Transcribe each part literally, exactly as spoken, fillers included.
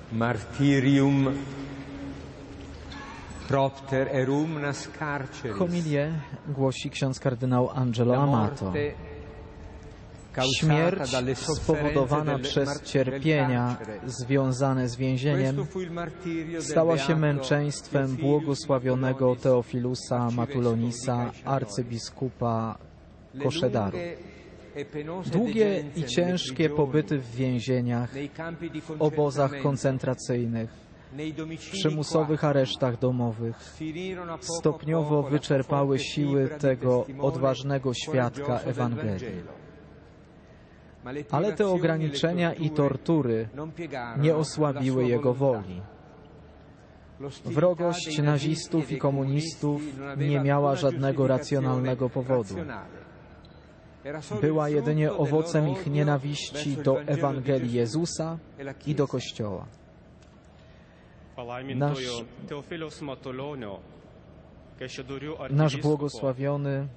Martyrium propter erum nas carceris. Homilię głosi ksiądz kardynał Angelo Amato. Śmierć spowodowana przez cierpienia związane z więzieniem stała się męczeństwem błogosławionego Teofilusa Matulonisa, arcybiskupa Koszedaru. Długie i ciężkie pobyty w więzieniach, w obozach koncentracyjnych, w przymusowych aresztach domowych stopniowo wyczerpały siły tego odważnego świadka Ewangelii. Ale te ograniczenia i tortury nie osłabiły jego woli. Wrogość nazistów i komunistów nie miała żadnego racjonalnego powodu. Była jedynie owocem ich nienawiści do Ewangelii Jezusa i do Kościoła. Nasz, nasz błogosławiony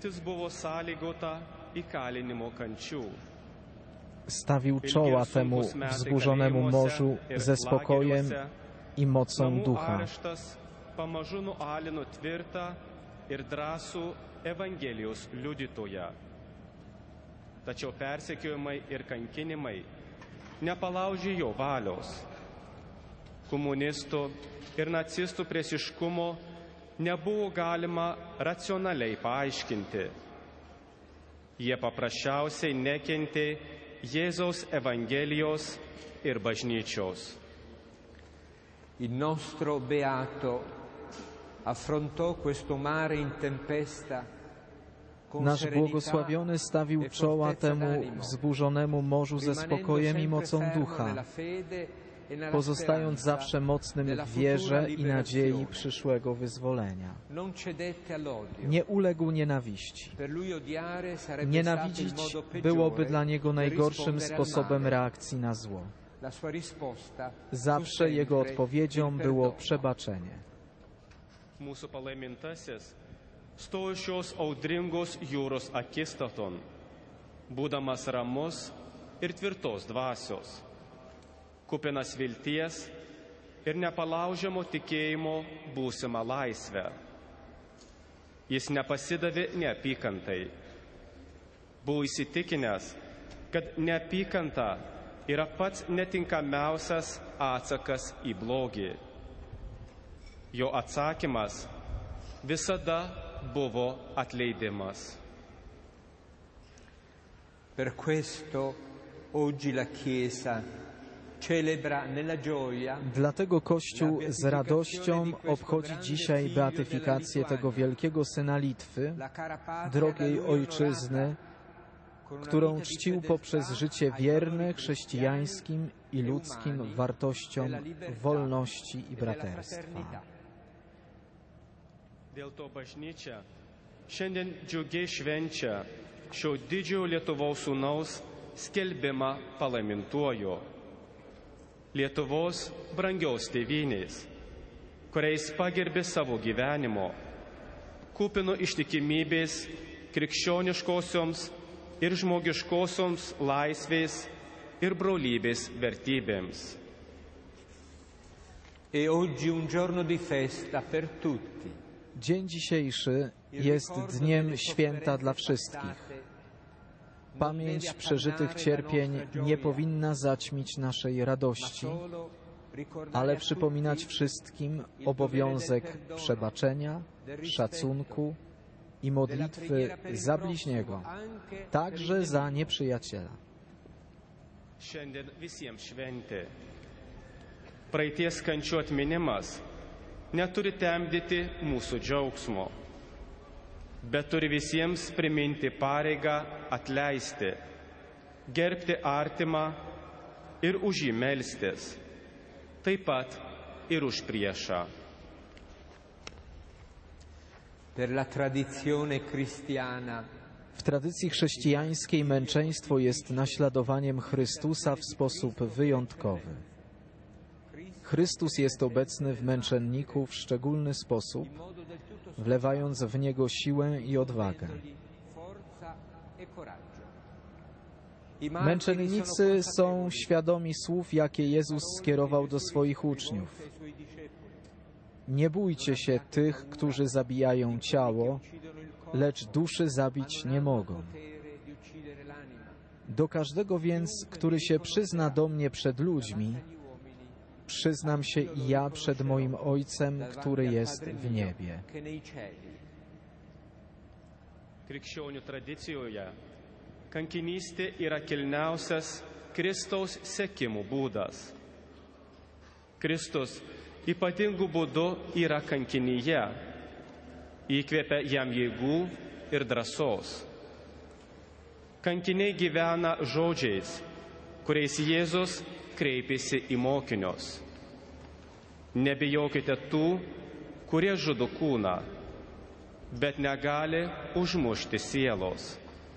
stawił czoła temu wzburzonemu morzu ze spokojem i mocą ducha. Tačiau persekiojimai ir kankinimai nepalaužė jo valios. Komunistų ir nacistų priešiškumo nebuvo galima racionaliai paaiškinti. Jie paprasčiausiai nekentė Jėzaus Evangelijos ir bažnyčios. Il nostro beato affrontò questo mare in tempesta. Nasz błogosławiony stawił czoła temu wzburzonemu morzu ze spokojem i mocą ducha, pozostając zawsze mocnym w wierze i nadziei przyszłego wyzwolenia. Nie uległ nienawiści. Nienawidzić byłoby dla niego najgorszym sposobem reakcji na zło. Zawsze jego odpowiedzią było przebaczenie. Stojo šios audringos jūros akistaton, būdamas ramus ir tvirtos dvasios, kupinas vilties ir nepalaužiamo tikėjimo būsimą laisvę. Jis nepasidavė neapykantai. Buvo įsitikinęs, kad neapykanta yra pats netinkamiausias atsakas į blogį. Jo atsakymas visada buvo atleidimas. Per questo oggi la Chiesa celebra nella gioia. Dlatego Kościół z radością obchodzi dzisiaj beatyfikację tego wielkiego syna Litwy, drogiej ojczyzny, którą czcił poprzez życie wierne chrześcijańskim i ludzkim wartościom wolności i braterstwa. Dėl to bažnyčia šiandien džiugiai švenčia šio didžiojo Lietuvos sūnaus skelbimą palaimintuoju. Lietuvos brangios tėvynės, kuriais pagerbė savo gyvenimo, kupino ištikimybės krikščioniškosioms ir žmogiškosioms laisvės ir brolybės vertybėms. E oggi un giorno di festa per tutti. Dzień dzisiejszy jest dniem święta dla wszystkich. Pamięć przeżytych cierpień nie powinna zaćmić naszej radości, ale przypominać wszystkim obowiązek przebaczenia, szacunku i modlitwy za bliźniego, także za nieprzyjaciela. Šiandien visiems šventė. Praeities kančių atminimas neturi temdyti mūsų džiaugsmo, bet turi visiems priminti pareigą atleisti, gerbti artimą ir už jį melstis, taip pat ir už priešą. Per la tradizione cristiana. W tradycji chrześcijańskiej męczeństwo jest naśladowaniem Chrystusa w sposób wyjątkowy. Chrystus jest obecny w męczenniku w szczególny sposób, wlewając w niego siłę i odwagę. Męczennicy są świadomi słów, jakie Jezus skierował do swoich uczniów. Nie bójcie się tych, którzy zabijają ciało, lecz duszy zabić nie mogą. Do każdego więc, który się przyzna do mnie przed ludźmi, przyznam się i ja przed moim Ojcem, który jest w niebie. Krikščionių tradicijoje kankinystė yra kilniausias Kristaus sekimo būdas. Kristus ypatingų būdų yra kankinyje, įkvepia jam jėgų ir drąsos. Kankiniai gyvena žodžiais, kuriais Jėzus kreipėsi į mokinius. Nebijokite tų, kurie žudo kūną, bet negali užmušti sielos.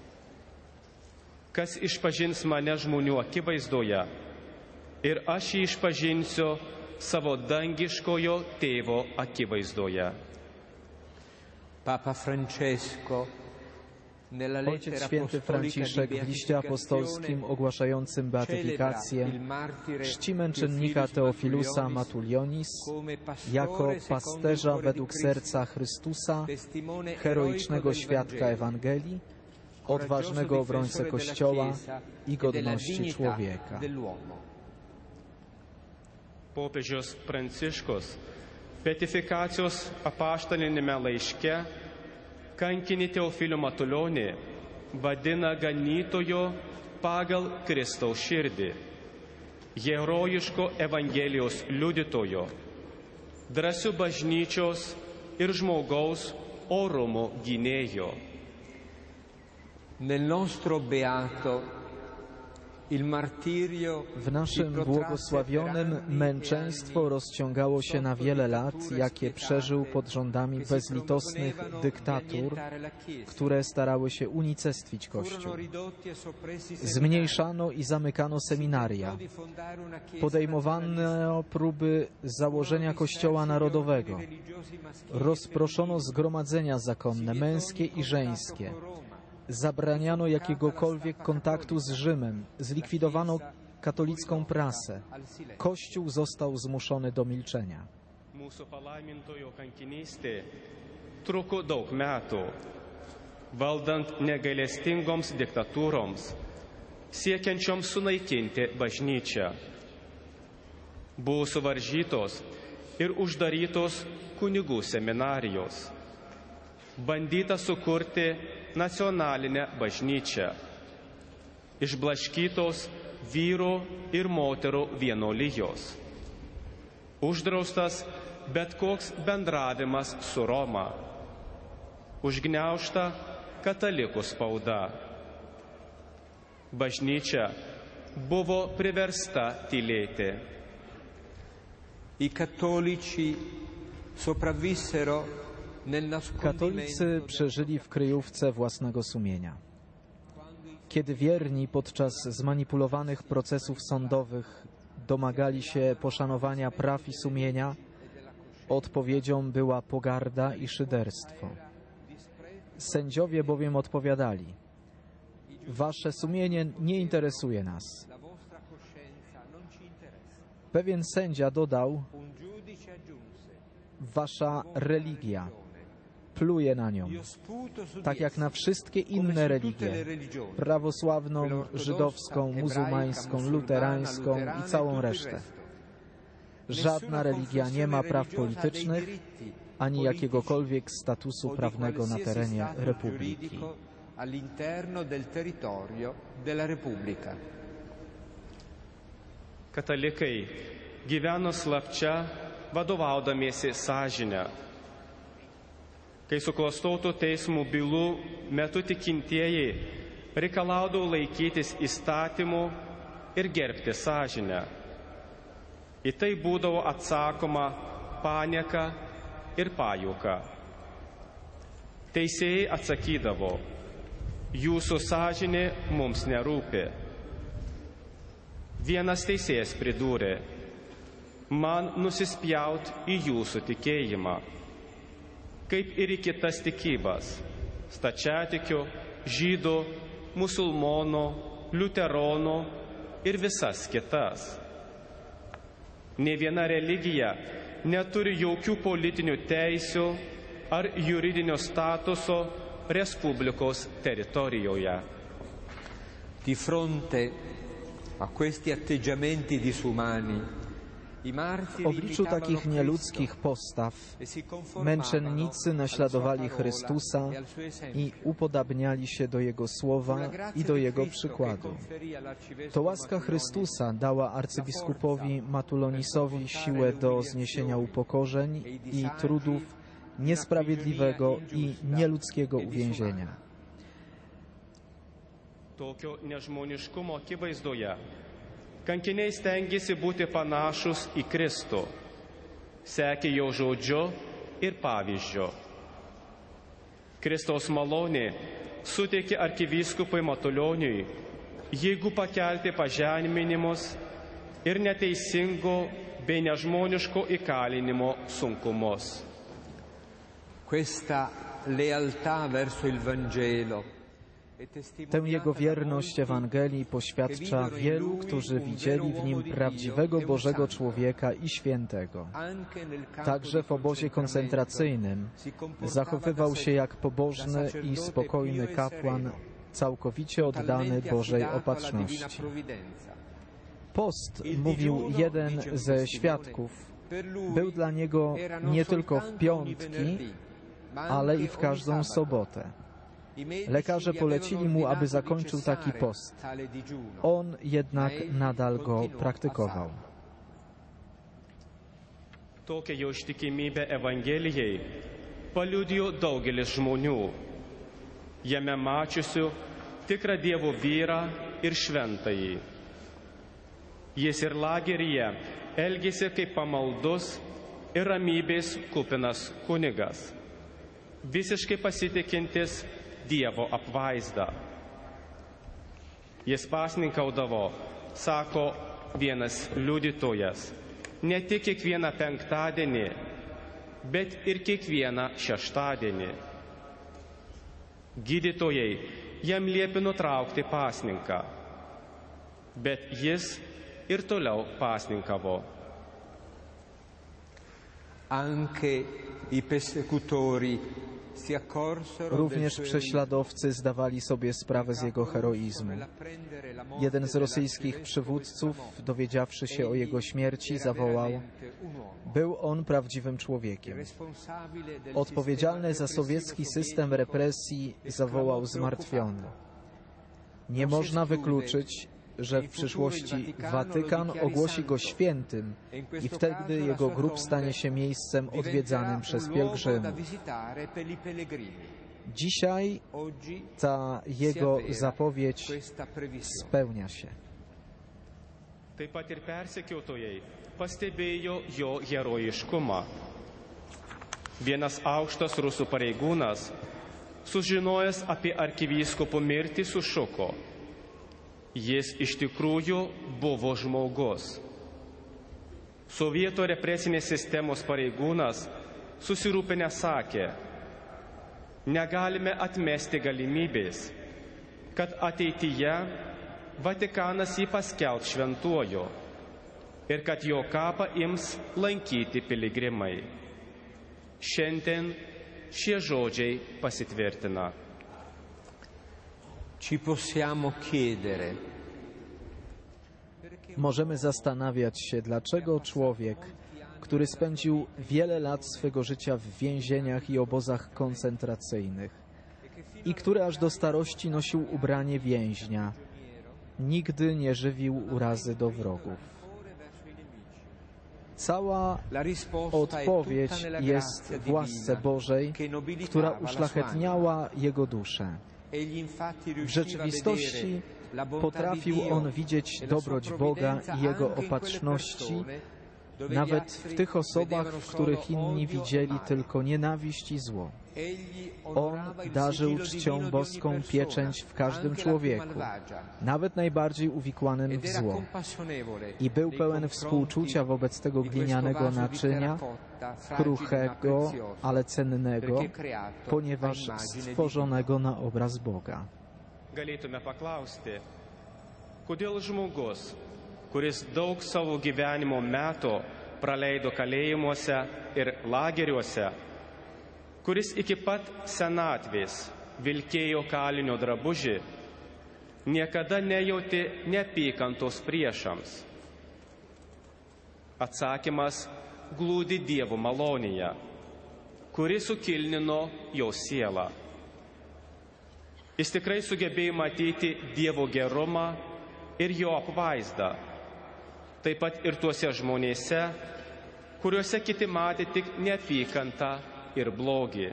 Kas išpažins mane žmonių akivaizdoje, ir aš jį išpažinsiu savo dangiškojo tėvo akivaizdoje. Papa Francesco Ojciec Święty Franciszek w liście apostolskim ogłaszającym beatyfikację czci męczennika Teofilusa Matulionis jako pasterza według serca Chrystusa, heroicznego świadka Ewangelii, odważnego obrońcę Kościoła i godności człowieka. Popiežius Pranciškus beatifikacijos apaštalinėme laiške kankinį Teofilių Matulionį vadina ganytojo pagal Kristaus širdį, herojiško Evangelijos liudytojo, drąsių bažnyčios ir žmogaus orumo gynėjo. Nel nostro beato W naszym błogosławionym męczeństwo rozciągało się na wiele lat, jakie przeżył pod rządami bezlitosnych dyktatur, które starały się unicestwić Kościół. Zmniejszano i zamykano seminaria. Podejmowano próby założenia Kościoła Narodowego. Rozproszono zgromadzenia zakonne, męskie i żeńskie. Zabraniano jakiegokolwiek kontaktu z Rzymem, zlikwidowano katolicką prasę. Kościół został zmuszony do milczenia. Mūsų palaimintojo kankinystė truko daug metų, valdant negailestingoms diktatūroms, siekiančioms sunaikinti bažnyčią. Buvo suvaržytos ir uždarytos kunigų seminarijos. Bandyta sukurti nacionalinę bažnyčią, išblaškytos vyro ir moterų vienuolijos. Uždraustas bet koks bendravimas su Roma, užgniaužta katalikų spauda. Bažnyčia buvo priversta tylėti. I cattolici sopravvissero. Katolicy przeżyli w kryjówce własnego sumienia. Kiedy wierni podczas zmanipulowanych procesów sądowych domagali się poszanowania praw i sumienia, odpowiedzią była pogarda i szyderstwo. Sędziowie bowiem odpowiadali: wasze sumienie nie interesuje nas. Pewien sędzia dodał: wasza religia pluje na nią, tak jak na wszystkie inne religie, prawosławną, żydowską, muzułmańską, luterańską i całą resztę. Żadna religia nie ma praw politycznych, ani jakiegokolwiek statusu prawnego na terenie Republiki. Katalikai gyveno slapčia, vadovaudamiesi sąžinę. Kai suklastotų teismų bylų metu tikintieji reikalaudavo laikytis įstatymų ir gerbti sąžinę. Į tai būdavo atsakoma panieka ir pajuoka. Teisėjai atsakydavo: jūsų sąžinė mums nerūpi. Vienas teisėjas pridūrė: man nusispjaut į jūsų tikėjimą, kaip ir į kitas tikybas, stačiatikių, žydų, musulmonų, liuteronų ir visas kitas. Nė viena religija neturi jokių politinių teisių ar juridinio statuso Respublikos teritorijoje. Di fronte a questi atteggiamenti disumani, w obliczu takich nieludzkich postaw męczennicy naśladowali Chrystusa i upodabniali się do Jego słowa i do Jego przykładu. To łaska Chrystusa dała arcybiskupowi Matulonisowi siłę do zniesienia upokorzeń i trudów niesprawiedliwego i nieludzkiego uwięzienia. Tokio nežmoniškumo akivaizdoje kankiniai stengiasi būti panašus į Kristų, sekė jo žodžiu ir pavyzdžiu. Kristaus malonė suteikė arkivyskupui Matulioniui jėgų pakelti pažeminimus ir neteisingo bei nežmoniško įkalinimo sunkumus. Questa lealtà verso il Vangelo. Tę Jego wierność Ewangelii poświadcza wielu, którzy widzieli w Nim prawdziwego Bożego człowieka i świętego. Także w obozie koncentracyjnym zachowywał się jak pobożny i spokojny kapłan, całkowicie oddany Bożej opatrzności. Post, mówił jeden ze świadków, był dla niego nie tylko w piątki, ale i w każdą sobotę. Lekarze polecili mu, aby zakończył taki post. On jednak nadal go praktykował. Tokią jo ištikimybę Evangelijai paliudijo daugelis žmonių, jame mačiusių tikrą Dievo vyrą ir šventąjį. Jis ir lageryje elgėsi kaip pamaldus ir ramybės kupinas kunigas, visiškai pasitikintis Dievo apvaizdą. Jis pasninkaudavo, sako vienas liudytojas, ne tik kiekvieną penktadienį, bet ir kiekvieną šeštadienį. Gydytojai jam liepė nutraukti pasninką, bet jis ir toliau pasninkavo. Anche i persecutori Również prześladowcy zdawali sobie sprawę z jego heroizmu. Jeden z rosyjskich przywódców, dowiedziawszy się o jego śmierci, zawołał: był on prawdziwym człowiekiem. Odpowiedzialny za sowiecki system represji zawołał zmartwiony: nie można wykluczyć, że w przyszłości Watykan ogłosi go świętym i wtedy jego grób stanie się miejscem odwiedzanym przez pielgrzymów. Dzisiaj ta jego zapowiedź spełnia się. Taip pat ir persekiotojai pastebėjo jo herojiškumą. Vienas aukštas rusų pareigūnas, sužinojęs apie arkivyskupo mirtį, sušuko: jis iš tikrųjų buvo žmogus. Sovietų represinės sistemos pareigūnas susirūpinęs sakė: negalime atmesti galimybės, kad ateityje Vatikanas jį paskelbs šventuoju ir kad jo kapą ims lankyti piligrimai. Šiandien šie žodžiai pasitvirtina. Ci possiamo chiedere. Możemy zastanawiać się, dlaczego człowiek, który spędził wiele lat swego życia w więzieniach i obozach koncentracyjnych i który aż do starości nosił ubranie więźnia, nigdy nie żywił urazy do wrogów. Cała odpowiedź jest w łasce Bożej, która uszlachetniała jego duszę. W rzeczywistości potrafił on widzieć dobroć Boga i Jego opatrzności, nawet w tych osobach, w których inni widzieli tylko nienawiść i zło. On darzył czcią boską pieczęć w każdym człowieku, nawet najbardziej uwikłanym w zło. I był pełen współczucia wobec tego glinianego naczynia, kruchego, ale cennego, ponieważ stworzonego na obraz Boga. Kodėl žmogus, kuris daug savo gyvenimo metų praleido kalėjimuose ir lageriuose, kuris iki pat senatvės vilkėjo kalinio drabužį, niekada nejauti neapykantos priešams? Atsakymas glūdi Dievo malonėje, kuri sukilnino jo sielą. Jis tikrai sugebėjo matyti Dievo gerumą ir jo apvaizdą, taip pat ir tuose žmonėse, kuriuose kiti matė tik neapykantą ir blogį.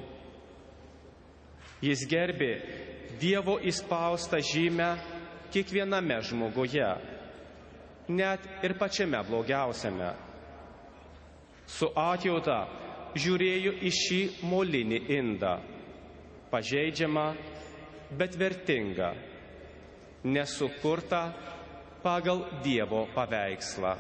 Jis gerbė Dievo įspaustą žymę kiekviename žmoguje, net ir pačiame blogiausiame. Su atjauta žiūrėjo į šį molinį indą, pažeidžiamą, bet vertingą, nesukurtą pagal Dievo paveikslą.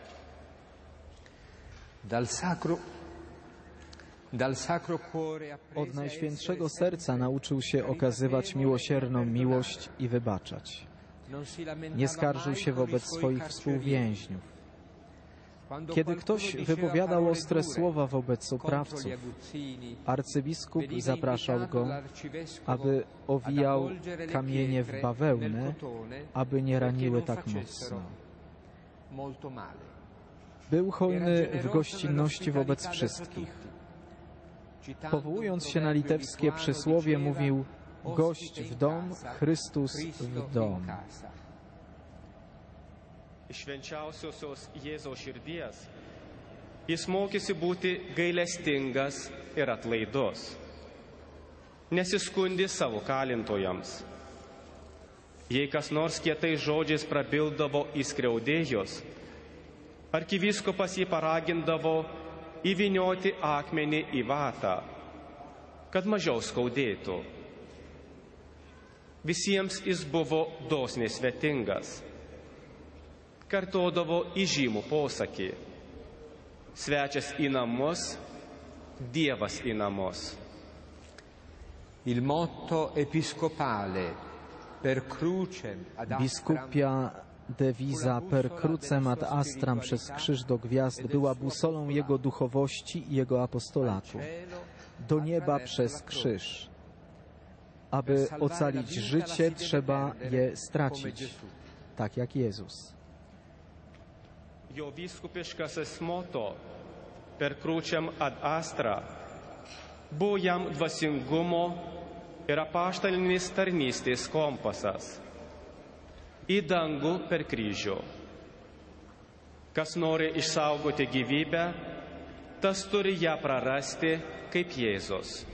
Dal sacro, dal sacro cuore Od Najświętszego Serca nauczył się okazywać miłosierną miłość i wybaczać. Nie skarżył się wobec swoich współwięźniów. Kiedy ktoś wypowiadał ostre słowa wobec oprawców, arcybiskup zapraszał go, aby owijał kamienie w bawełnę, aby nie raniły tak mocno. Był hojny w gościnności wobec wszystkich. Powołując się na litewskie przysłowie, mówił: gość w dom, Chrystus w dom. Iš švenčiausiosios Jėzaus širdies jis mokėsi būti gailestingas ir atlaidus. Nesiskundė savo kalintojams. Jei kas nors kietai žodžiais prabildavo įskriaudėjus, arkivyskupas jį paragindavo įvynioti akmenį į vatą, kad mažiau skaudėtų. Visiems jis buvo dosniai svetingas. Kartodavo įžymų posakį: svečias į namus, Dievas į namus. Il motto episcopale per crucem ad Biskupia dewiza per crucem ad astram przez krzyż do gwiazd była busolą jego duchowości i jego apostolatu. Do nieba przez krzyż. Aby ocalić życie, trzeba je stracić, tak jak Jezus. Jo vyskupiškasis moto per crucem ad astra buvo jam dvasingumo ir apaštalinės tarnystės kompasas. Į dangų per kryžių. Kas nori išsaugoti gyvybę, tas turi ją prarasti kaip Jėzus.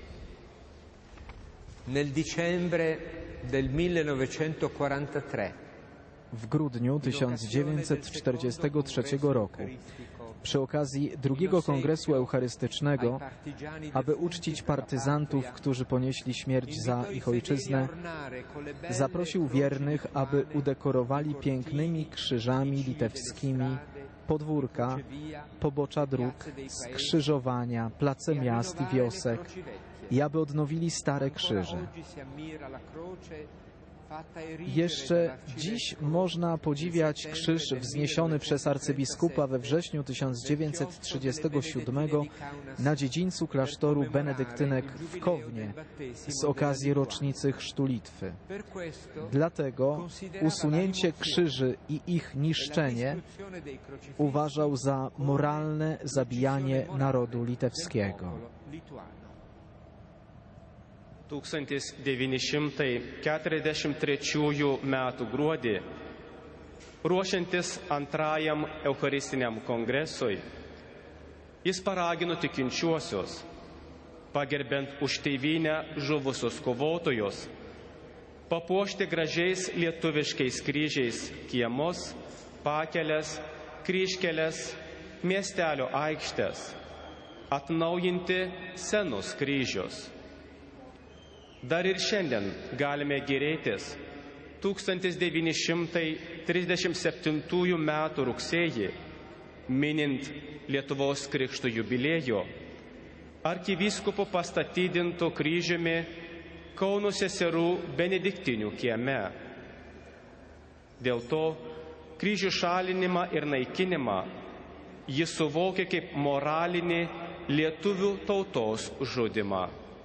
Nel dicembre del millenovecentoquarantatré W grudniu tysiąc dziewięćset czterdziestego trzeciego roku, przy okazji drugiego Kongresu Eucharystycznego, aby uczcić partyzantów, którzy ponieśli śmierć za ich ojczyznę, zaprosił wiernych, aby udekorowali pięknymi krzyżami litewskimi podwórka, pobocza dróg, skrzyżowania, place miast i wiosek i aby odnowili stare krzyże. Jeszcze dziś można podziwiać krzyż wzniesiony przez arcybiskupa we wrześniu tysiąc dziewięćset trzydziestego siódmego na dziedzińcu klasztoru benedyktynek w Kownie z okazji rocznicy chrztu Litwy. Dlatego usunięcie krzyży i ich niszczenie uważał za moralne zabijanie narodu litewskiego. tūkstantis devyni šimtai keturiasdešimt trečiųjų metų gruodį, ruošiantis antrajam Eucharistiniam kongresui, jis paragino tikinčiuosius, pagerbiant už tėvynę žuvusius kovotojus, papuošti gražiais lietuviškais kryžiais kiemus, pakeles, kryžkeles, miestelio aikštės, atnaujinti senus kryžius. Dar ir šiandien galime gėrėtis tūkstantis devyni šimtai trisdešimt septintųjų metų rugsėjį, minint Lietuvos krikšto jubiliejų, arkivyskupo pastatydinto kryžiumi Kauno seserų benediktinių kieme. Dėl to kryžių šalinimą ir naikinimą jis suvokė kaip moralinį lietuvių tautos žudymą.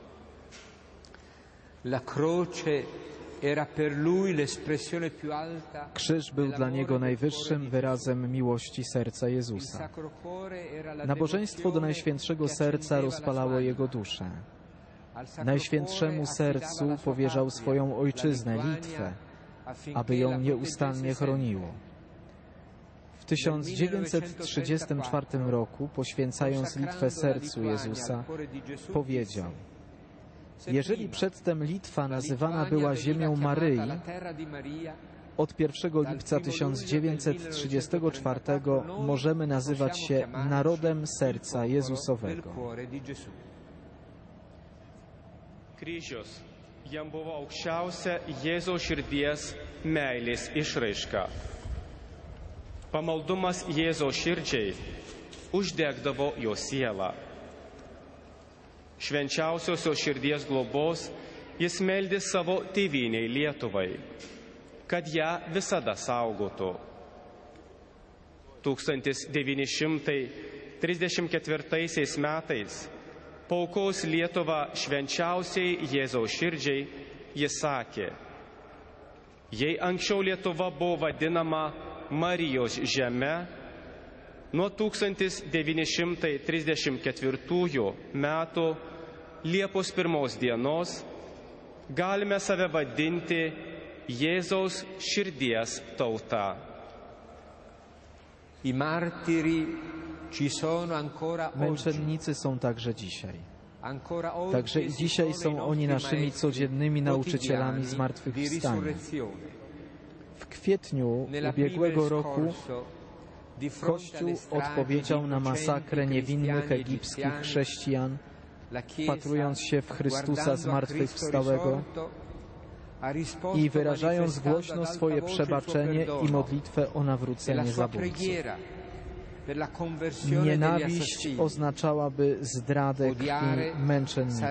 La croce era per lui l'espressione più alta. Krzyż był dla niego najwyższym wyrazem miłości serca Jezusa. Nabożeństwo do Najświętszego Serca rozpalało jego duszę. Najświętszemu Sercu powierzał swoją ojczyznę, Litwę, aby ją nieustannie chroniło. W tysiąc dziewięćset trzydziestym czwartym roku, poświęcając Litwę sercu Jezusa, powiedział: jeżeli przedtem Litwa nazywana była ziemią Maryi, od pierwszego lipca tysiąc dziewięćset trzydziestego czwartego możemy nazywać się narodem serca Jezusowego. Kryžius jam buvo aukščiausia Jėzaus širdies meilės išraiška. Pamaldumas Jėzaus širdžiai uždegdavo jo sielą. Švenčiausiosios širdies globos jis meldė savo tėvyniai Lietuvai, kad ją visada saugotų. tūkstantis devyni šimtai trisdešimt ketvirtaisiais metais paaukos Lietuvą švenčiausiai Jėzaus širdžiai jis sakė: jei anksčiau Lietuva buvo vadinama Marijos žeme, nuo tūkstantis devyni šimtai trisdešimt ketvirtųjų metų Liepos pirmos dienos galime save vadinti Jėzaus širdies tauta. I martiri ci sono ancora oggi. Męczennicy są także dzisiaj. Ancora oggi Także i dzisiaj są oni naszymi codziennymi nauczycielami di zmartwychwstania. risurrezione. W kwietniu ubiegłego roku Kościół odpowiedział na masakrę niewinnych egipskich chrześcijan, wpatrując się w Chrystusa zmartwychwstałego i wyrażając głośno swoje przebaczenie i modlitwę o nawrócenie zabójców. Nienawiść oznaczałaby zdradę krwi męczenników.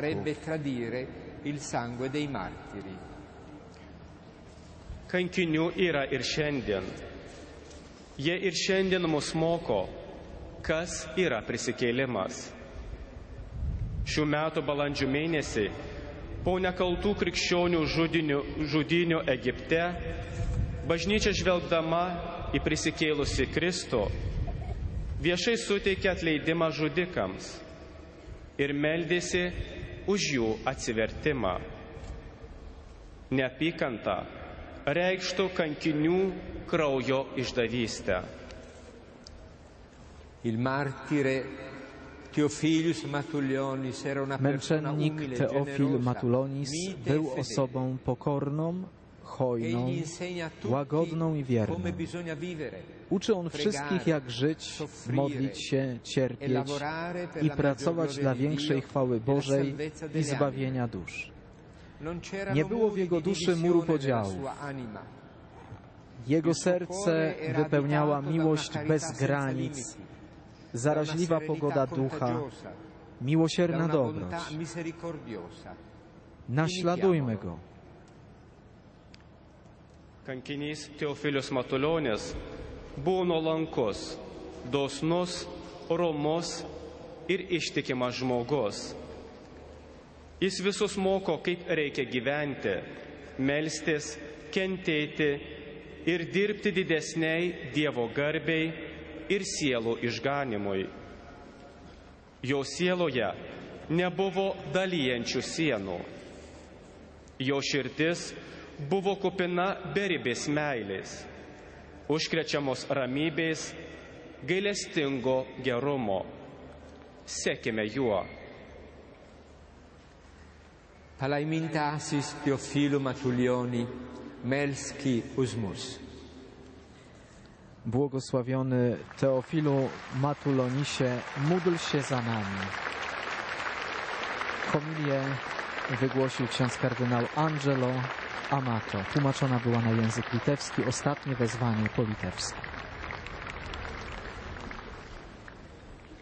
Kankinių yra ir šiandien. Jie ir šiandien mus moko, kas yra prisikėlimas. Šių metų balandžio mėnesį, po nekaltų krikščionių žudinių, žudinių Egipte, bažnyčia žvelgdama į prisikėlusi Kristų, viešai suteikė atleidimą žudikams ir meldėsi už jų atsivertimą. Neapykanta reikštų kankinių kraujo išdavystę. Il martire Teofilius Matulionis era una persona Męczennik umile, Teofil generosa, Matulonis mite był e fedele. osobą pokorną, hojną, Egli insegna a tutti łagodną i wierną. come bisogna vivere, Uczy on wszystkich, jak żyć, modlić się, cierpieć i pracować dla większej chwały Bożej i zbawienia dusz. Nie było w jego duszy muru podziałów. Jego serce wypełniała miłość bez granic, zaraźliwa pogoda ducha, miłosierna dobroć. Naśladujmy go. Kankinys Teofilius Matulionis buvo nuolankus, dosnus, romus ir ištikimas žmogus. Jis visus moko, kaip reikia gyventi, melstis, kentėti ir dirbti didesniai Dievo garbei ir sielų išganimui. Jo sieloje nebuvo dalyjančių sienų. Jo širdis buvo kupina beribės meilės, užkrečiamos ramybės, gailestingo gerumo. Sekime juo. Palaimintasis Teofilu Matulioni, Melski Usmus. Błogosławiony Teofilu Matulonisie, módl się za nami. Homilię wygłosił ksiądz kardynał Angelo Amato. Tłumaczona była na język litewski, ostatnie wezwanie po litewsku.